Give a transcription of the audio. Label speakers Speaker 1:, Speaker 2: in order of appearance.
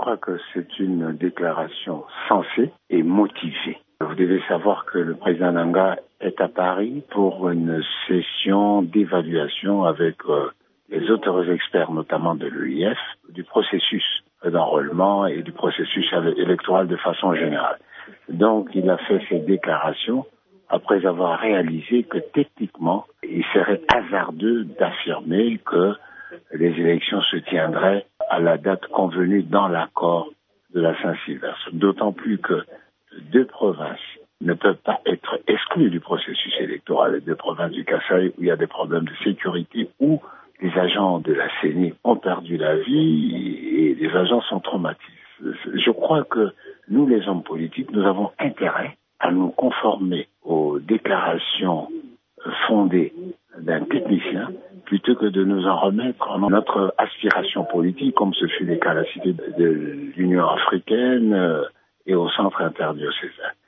Speaker 1: crois que c'est une déclaration sensée et motivée. Vous devez savoir que le président Nanga est à Paris pour une session d'évaluation avec les autres experts, notamment de l'EIF, du processus d'enrôlement et du processus électoral de façon générale. Donc, il a fait ces déclarations après avoir réalisé que techniquement, il serait hasardeux d'affirmer que les élections se tiendraient à la date convenue dans l'accord de la Saint-Sylvestre. D'autant plus que deux provinces ne peuvent pas être exclues du processus électoral. Les deux provinces du Kasaï où il y a des problèmes de sécurité, où les agents de la CENI ont perdu la vie et les agents sont traumatisés. Je crois que nous, les hommes politiques, nous avons intérêt à nous conformer aux déclarations fondées d'un technicien plutôt que de nous en remettre en notre aspiration politique, comme ce fut le cas à la Cité de l'Union africaine et au centre interdiocésain.